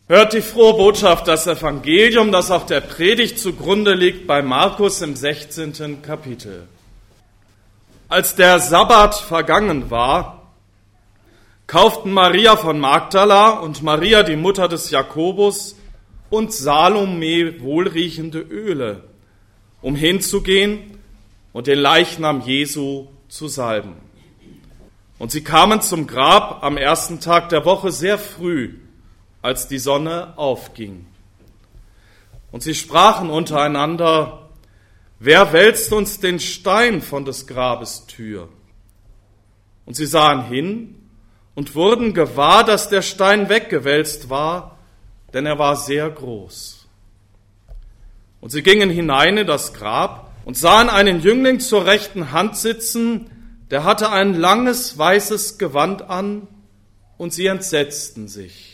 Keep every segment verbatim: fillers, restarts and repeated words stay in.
Hört die frohe Botschaft, das Evangelium, das auch der Predigt zugrunde liegt, bei Markus im sechzehnten Kapitel. Als der Sabbat vergangen war, kauften Maria von Magdala und Maria, die Mutter des Jakobus, und Salome wohlriechende Öle, um hinzugehen und den Leichnam Jesu zu salben. Und sie kamen zum Grab am ersten Tag der Woche sehr früh, als die Sonne aufging. Und sie sprachen untereinander: Wer wälzt uns den Stein von des Grabes Tür? Und sie sahen hin und wurden gewahr, dass der Stein weggewälzt war, denn er war sehr groß. Und sie gingen hinein in das Grab und sahen einen Jüngling zur rechten Hand sitzen, der hatte ein langes weißes Gewand an, und sie entsetzten sich.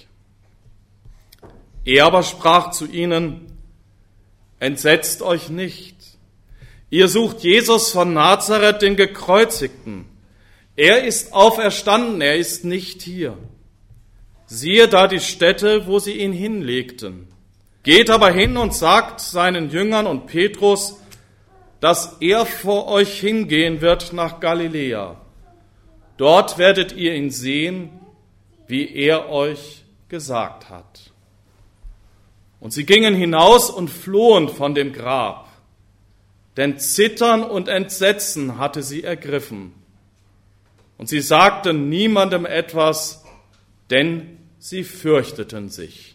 Er aber sprach zu ihnen: Entsetzt euch nicht. Ihr sucht Jesus von Nazareth, den Gekreuzigten. Er ist auferstanden, er ist nicht hier. Siehe da die Stätte, wo sie ihn hinlegten. Geht aber hin und sagt seinen Jüngern und Petrus, dass er vor euch hingehen wird nach Galiläa. Dort werdet ihr ihn sehen, wie er euch gesagt hat. Und sie gingen hinaus und flohen von dem Grab, denn Zittern und Entsetzen hatte sie ergriffen. Und sie sagten niemandem etwas, denn sie fürchteten sich.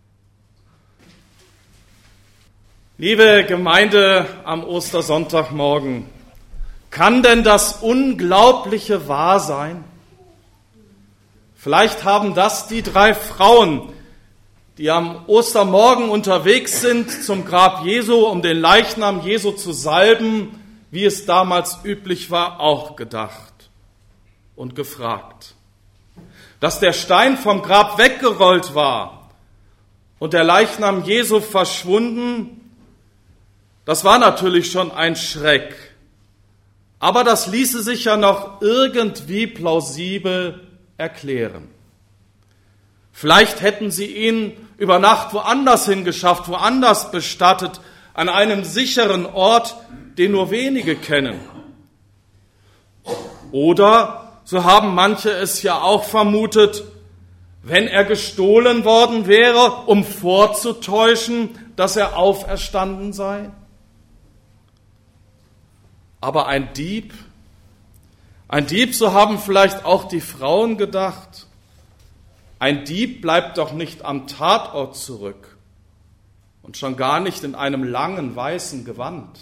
Liebe Gemeinde am Ostersonntagmorgen, kann denn das Unglaubliche wahr sein? Vielleicht haben das die drei Frauen, die am Ostermorgen unterwegs sind zum Grab Jesu, um den Leichnam Jesu zu salben, wie es damals üblich war, auch gedacht und gefragt. Dass der Stein vom Grab weggerollt war und der Leichnam Jesu verschwunden, das war natürlich schon ein Schreck. Aber das ließe sich ja noch irgendwie plausibel erklären. Vielleicht hätten sie ihn über Nacht woanders hingeschafft, woanders bestattet, an einem sicheren Ort, den nur wenige kennen. Oder, so haben manche es ja auch vermutet, wenn er gestohlen worden wäre, um vorzutäuschen, dass er auferstanden sei. Aber ein Dieb, ein Dieb, so haben vielleicht auch die Frauen gedacht, ein Dieb bleibt doch nicht am Tatort zurück und schon gar nicht in einem langen weißen Gewand.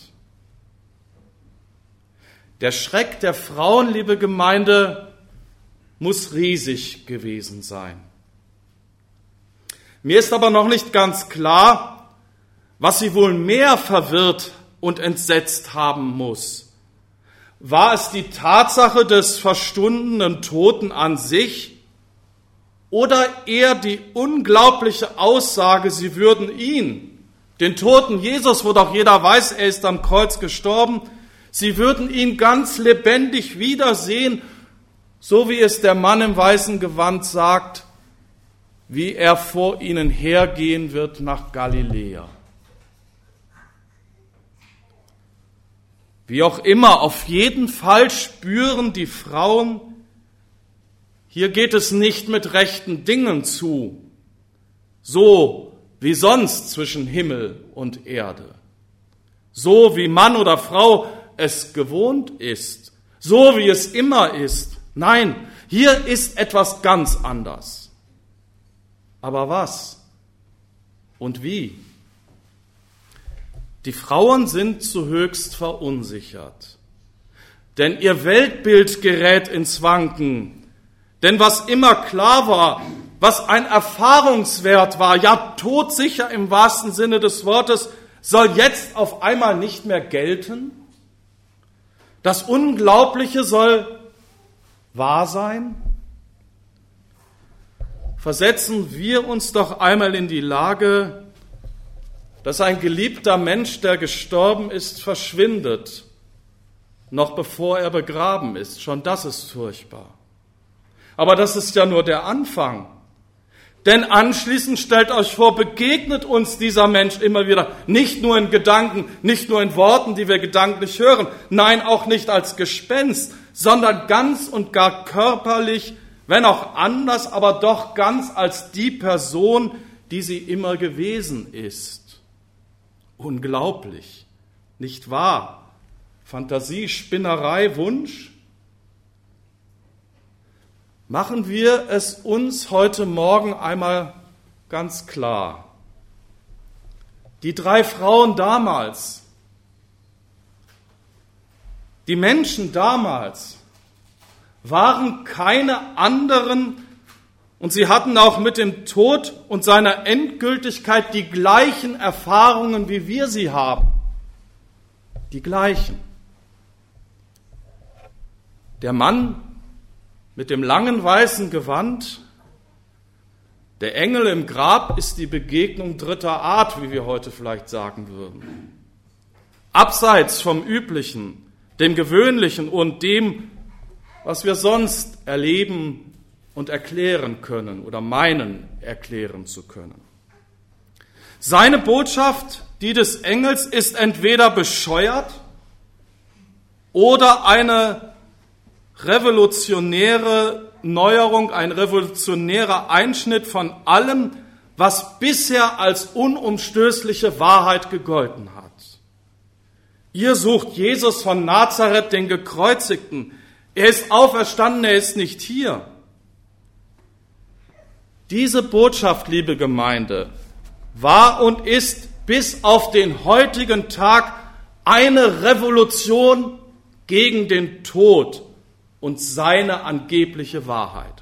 Der Schreck der Frauen, liebe Gemeinde, muss riesig gewesen sein. Mir ist aber noch nicht ganz klar, was sie wohl mehr verwirrt und entsetzt haben muss. War es die Tatsache des verstundenen Toten an sich oder eher die unglaubliche Aussage, sie würden ihn, den toten Jesus, wo doch jeder weiß, er ist am Kreuz gestorben, sie würden ihn ganz lebendig wiedersehen, so wie es der Mann im weißen Gewand sagt, wie er vor ihnen hergehen wird nach Galiläa. Wie auch immer, auf jeden Fall spüren die Frauen, hier geht es nicht mit rechten Dingen zu, so wie sonst zwischen Himmel und Erde, so wie Mann oder Frau es gewohnt ist, so wie es immer ist. Nein, hier ist etwas ganz anders. Aber was und wie? Die Frauen sind zu höchst verunsichert, denn ihr Weltbild gerät ins Wanken. Denn was immer klar war, was ein Erfahrungswert war, ja todsicher im wahrsten Sinne des Wortes, soll jetzt auf einmal nicht mehr gelten? Das Unglaubliche soll wahr sein? Versetzen wir uns doch einmal in die Lage, dass ein geliebter Mensch, der gestorben ist, verschwindet, noch bevor er begraben ist. Schon das ist furchtbar. Aber das ist ja nur der Anfang. Denn anschließend, stellt euch vor, begegnet uns dieser Mensch immer wieder, nicht nur in Gedanken, nicht nur in Worten, die wir gedanklich hören, nein, auch nicht als Gespenst, sondern ganz und gar körperlich, wenn auch anders, aber doch ganz als die Person, die sie immer gewesen ist. Unglaublich, nicht wahr? Fantasie, Spinnerei, Wunsch? Machen wir es uns heute Morgen einmal ganz klar. Die drei Frauen damals, die Menschen damals, waren keine anderen und sie hatten auch mit dem Tod und seiner Endgültigkeit die gleichen Erfahrungen, wie wir sie haben. Die gleichen. Der Mann mit dem langen weißen Gewand, der Engel im Grab ist die Begegnung dritter Art, wie wir heute vielleicht sagen würden. Abseits vom Üblichen, dem Gewöhnlichen und dem, was wir sonst erleben und erklären können oder meinen erklären zu können. Seine Botschaft, die des Engels, ist entweder bescheuert oder eine revolutionäre Neuerung, ein revolutionärer Einschnitt von allem, was bisher als unumstößliche Wahrheit gegolten hat. Ihr sucht Jesus von Nazareth, den Gekreuzigten. Er ist auferstanden, er ist nicht hier. Diese Botschaft, liebe Gemeinde, war und ist bis auf den heutigen Tag eine Revolution gegen den Tod und seine angebliche Wahrheit.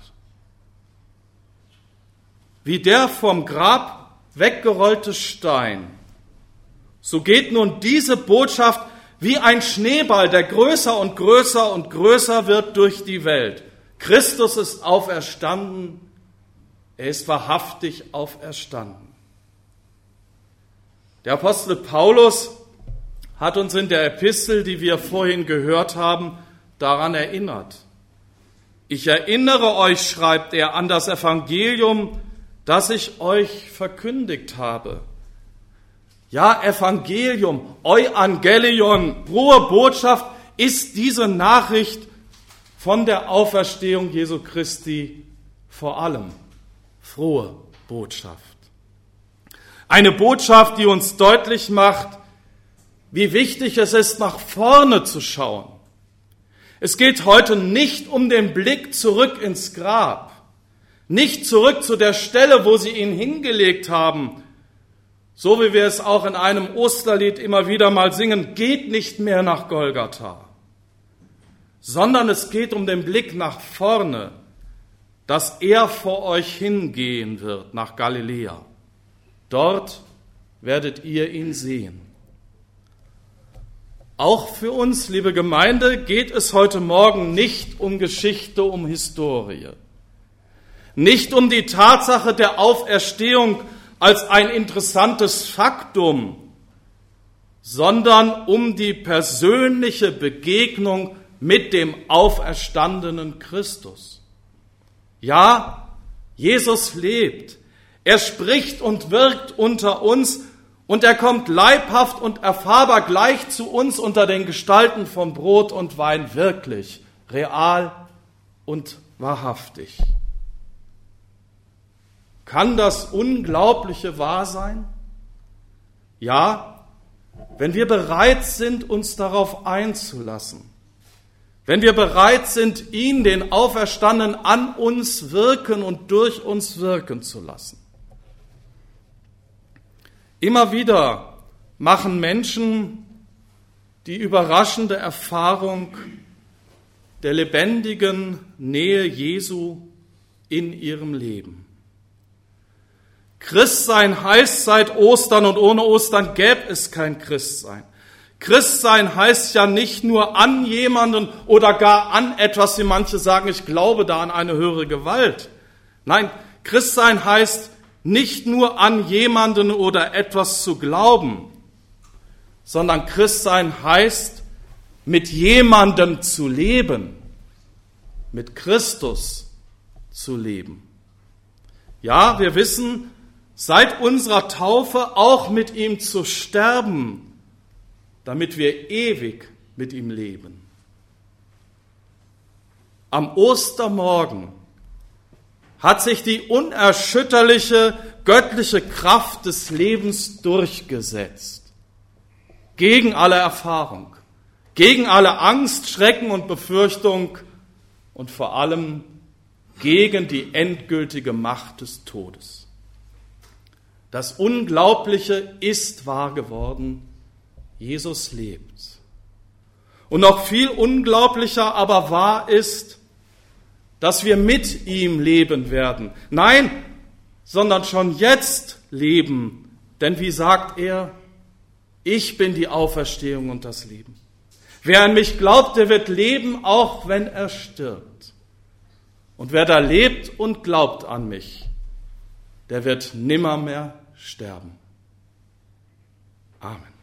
Wie der vom Grab weggerollte Stein, so geht nun diese Botschaft wie ein Schneeball, der größer und größer und größer wird durch die Welt. Christus ist auferstanden, er ist wahrhaftig auferstanden. Der Apostel Paulus hat uns in der Epistel, die wir vorhin gehört haben, daran erinnert. Ich erinnere euch, schreibt er, an das Evangelium, das ich euch verkündigt habe. Ja, Evangelium, Euangelion, frohe Botschaft ist diese Nachricht von der Auferstehung Jesu Christi vor allem. Frohe Botschaft. Eine Botschaft, die uns deutlich macht, wie wichtig es ist, nach vorne zu schauen. Es geht heute nicht um den Blick zurück ins Grab, nicht zurück zu der Stelle, wo sie ihn hingelegt haben, so wie wir es auch in einem Osterlied immer wieder mal singen, geht nicht mehr nach Golgatha, sondern es geht um den Blick nach vorne, dass er vor euch hingehen wird nach Galiläa. Dort werdet ihr ihn sehen. Auch für uns, liebe Gemeinde, geht es heute Morgen nicht um Geschichte, um Historie. Nicht um die Tatsache der Auferstehung als ein interessantes Faktum, sondern um die persönliche Begegnung mit dem auferstandenen Christus. Ja, Jesus lebt. Er spricht und wirkt unter uns und er kommt leibhaft und erfahrbar gleich zu uns unter den Gestalten von Brot und Wein, wirklich, real und wahrhaftig. Kann das Unglaubliche wahr sein? Ja, wenn wir bereit sind, uns darauf einzulassen. Wenn wir bereit sind, ihn, den Auferstandenen, an uns wirken und durch uns wirken zu lassen. Immer wieder machen Menschen die überraschende Erfahrung der lebendigen Nähe Jesu in ihrem Leben. Christsein heißt seit Ostern und ohne Ostern gäbe es kein Christsein. Christsein heißt ja nicht nur an jemanden oder gar an etwas, wie manche sagen, ich glaube da an eine höhere Gewalt. Nein, Christsein heißt nicht nur an jemanden oder etwas zu glauben, sondern Christsein heißt, mit jemandem zu leben, mit Christus zu leben. Ja, wir wissen, seit unserer Taufe auch mit ihm zu sterben, damit wir ewig mit ihm leben. Am Ostermorgen hat sich die unerschütterliche göttliche Kraft des Lebens durchgesetzt. Gegen alle Erfahrung, gegen alle Angst, Schrecken und Befürchtung und vor allem gegen die endgültige Macht des Todes. Das Unglaubliche ist wahr geworden. Jesus lebt. Und noch viel unglaublicher aber wahr ist, dass wir mit ihm leben werden. Nein, sondern schon jetzt leben. Denn wie sagt er, ich bin die Auferstehung und das Leben. Wer an mich glaubt, der wird leben, auch wenn er stirbt. Und wer da lebt und glaubt an mich, der wird nimmermehr sterben. Amen.